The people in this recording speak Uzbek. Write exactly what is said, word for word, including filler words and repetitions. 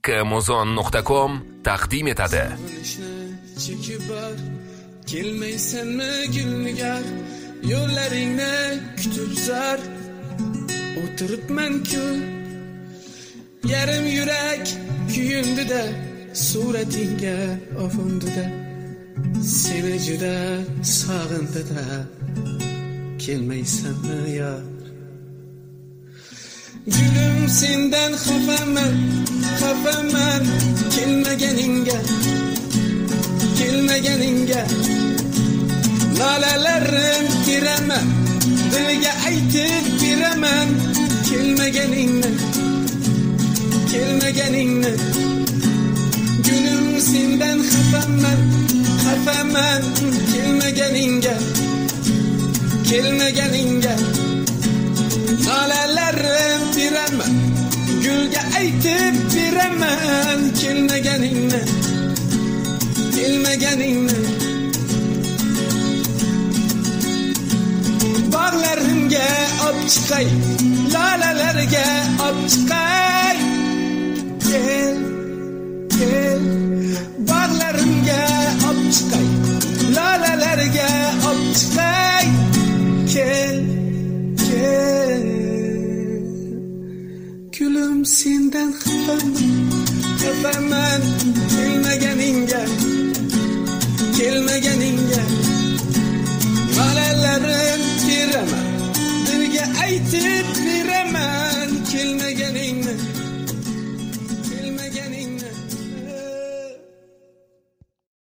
kmozon nuqta com taqdim etadi. Chekib bor, kelmaysanmi gulnigar, yo'llaringni kutib zar, o'tiribman-ku, yarim yurak kuyundida, suratingga ofundida, seni juda sog'indida, kelmaysanmi yor. Gülüm sendan xafaman, xafaman, kelmaganingga, kelmaganingga, lolalarim teraman, dilga aytib beraman, kelmaganingni, kelmaganingni. Gülüm sendan xafaman, xafaman, kelmaganingga, kelmaganingga, lolalarim teraman, gulga aytib beraman, kelmaganingni, kelmaganingni. Bog'larimga olib chiqay, lolalarga olib chiqay, kel, kel. Bog'larimga olib chiqay, lolalarga olib chiqay, kel, kel. Gülüm sendan xafaman, xafaman, kelmaganingga, kelmaganingga.